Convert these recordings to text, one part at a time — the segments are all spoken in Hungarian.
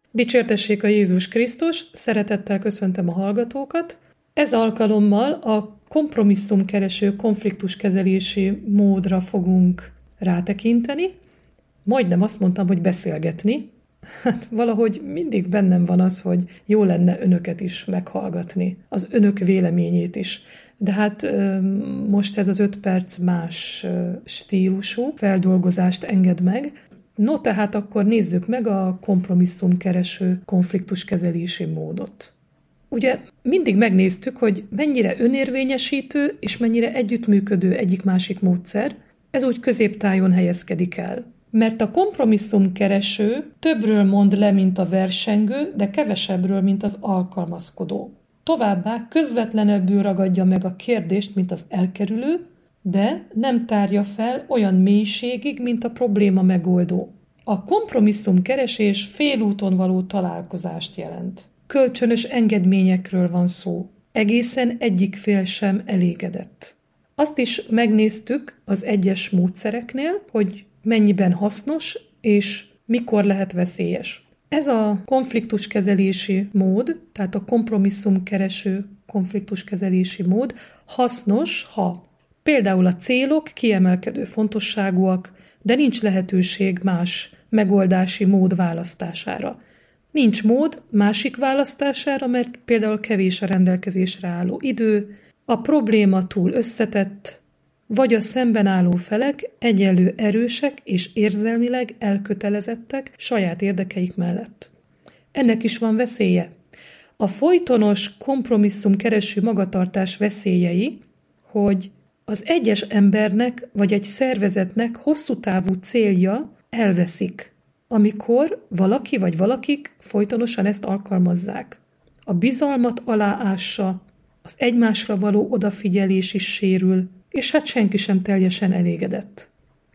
Dicsértessék a Jézus Krisztus, szeretettel köszöntöm a hallgatókat. Ez alkalommal a kompromisszumkereső konfliktuskezelési módra fogunk rátekinteni. Majdnem azt mondtam, hogy beszélgetni. Hát valahogy mindig bennem van az, hogy jó lenne önöket is meghallgatni, az önök véleményét is. De hát most ez az 5 perc más stílusú feldolgozást enged meg. No, tehát akkor nézzük meg a kompromisszumkereső konfliktuskezelési módot. Ugye mindig megnéztük, hogy mennyire önérvényesítő és mennyire együttműködő egyik-másik módszer, ez úgy középtájon helyezkedik el. Mert a kompromisszumkereső többről mond le, mint a versengő, de kevesebbről, mint az alkalmazkodó. Továbbá közvetlenebbül ragadja meg a kérdést, mint az elkerülő, de nem tárja fel olyan mélységig, mint a probléma megoldó. A kompromisszumkeresés félúton való találkozást jelent. Kölcsönös engedményekről van szó. Egészen egyik fél sem elégedett. Azt is megnéztük az egyes módszereknél, hogy mennyiben hasznos és mikor lehet veszélyes. Ez a konfliktuskezelési mód, tehát a kompromisszumkereső konfliktuskezelési mód hasznos, ha például a célok kiemelkedő fontosságúak, de nincs lehetőség más megoldási mód választására. Nincs mód másik választására, mert például kevés a rendelkezésre álló idő, a probléma túl összetett, vagy a szemben álló felek egyenlő erősek és érzelmileg elkötelezettek saját érdekeik mellett. Ennek is van veszélye. A folytonos kompromisszumkereső magatartás veszélyei, hogy az egyes embernek vagy egy szervezetnek hosszú távú célja elveszik, amikor valaki vagy valakik folytonosan ezt alkalmazzák. A bizalmat aláássa, az egymásra való odafigyelés is sérül, és hát senki sem teljesen elégedett.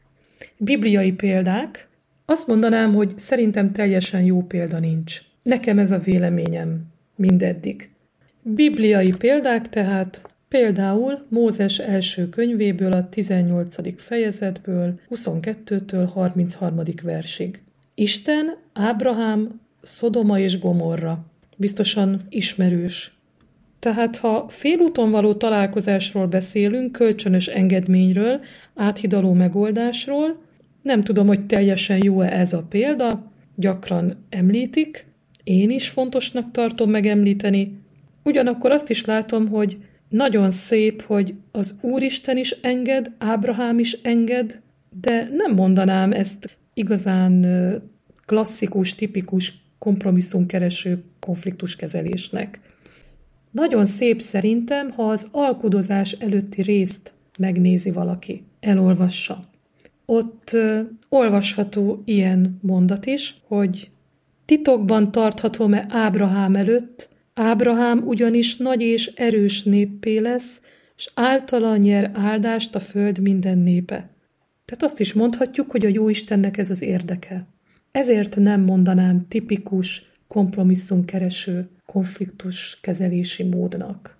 Bibliai példák. Azt mondanám, hogy szerintem teljesen jó példa nincs. Nekem ez a véleményem mindeddig. Bibliai példák tehát például Mózes első könyvéből, a 18. fejezetből, 22-től 33. versig. Isten, Ábrahám, Szodoma és Gomorra. Biztosan ismerős. Tehát ha félúton való találkozásról beszélünk, kölcsönös engedményről, áthidaló megoldásról, nem tudom, hogy teljesen jó-e ez a példa, gyakran említik, én is fontosnak tartom megemlíteni, ugyanakkor azt is látom, hogy nagyon szép, hogy az Úristen is enged, Ábrahám is enged, de nem mondanám ezt igazán klasszikus, tipikus kompromisszumkereső konfliktuskezelésnek. Nagyon szép szerintem, ha az alkudozás előtti részt megnézi valaki, elolvassa. Ott olvasható ilyen mondat is, hogy titokban tarthatom-e Ábrahám előtt, Ábrahám ugyanis nagy és erős néppé lesz, s általa nyer áldást a föld minden népe. Tehát azt is mondhatjuk, hogy a Jóistennek ez az érdeke. Ezért nem mondanám tipikus kompromisszumkereső konfliktuskezelési módnak.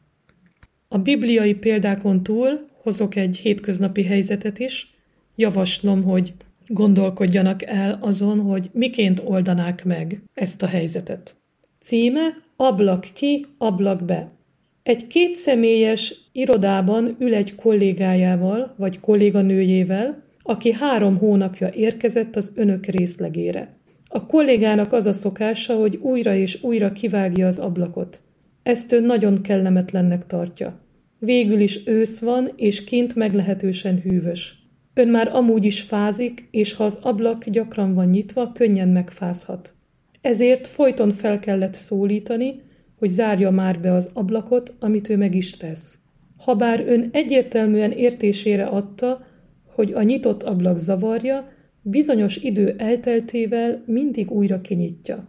A bibliai példákon túl hozok egy hétköznapi helyzetet is. Javaslom, hogy gondolkodjanak el azon, hogy miként oldanák meg ezt a helyzetet. Címe: ablak ki, ablak be. Egy kétszemélyes irodában ül egy kollégájával vagy kolléganőjével, aki 3 hónapja érkezett az önök részlegére. A kollégának az a szokása, hogy újra és újra kivágja az ablakot. Ezt ő nagyon kellemetlennek tartja. Végül is ősz van, és kint meglehetősen hűvös. Ön már amúgy is fázik, és ha az ablak gyakran van nyitva, könnyen megfázhat. Ezért folyton fel kellett szólítani, hogy zárja már be az ablakot, amit ő meg is tesz. Habár ön egyértelműen értésére adta, hogy a nyitott ablak zavarja, bizonyos idő elteltével mindig újra kinyitja.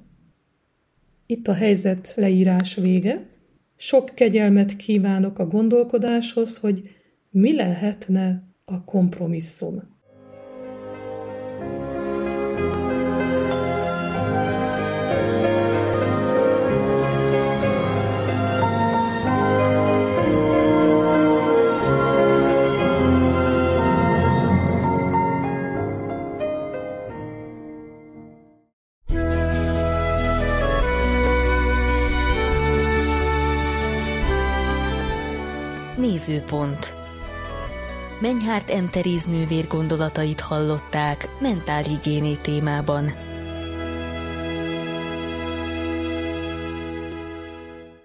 Itt a helyzet leírás vége. Sok kegyelmet kívánok a gondolkodáshoz, hogy mi lehetne a kompromisszum. Nézőpont. Menyhárt M. Teréz nővér gondolatait hallották mentálhigiéné témában.